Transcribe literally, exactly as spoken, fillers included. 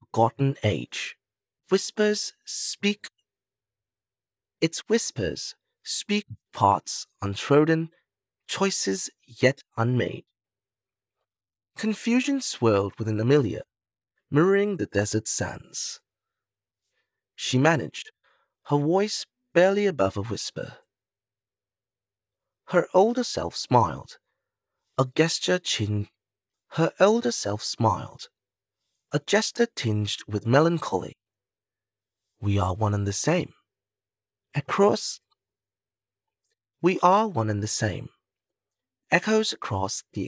forgotten age. Whispers speak, its whispers speak paths untrodden, choices yet unmade. Confusion swirled within Amelia, mirroring the desert sands. She managed, her voice barely above a whisper. Her older self smiled, a gesture chin. Her elder self smiled, a gesture tinged with melancholy. We are one and the same. Across, we are one and the same. Echoes across the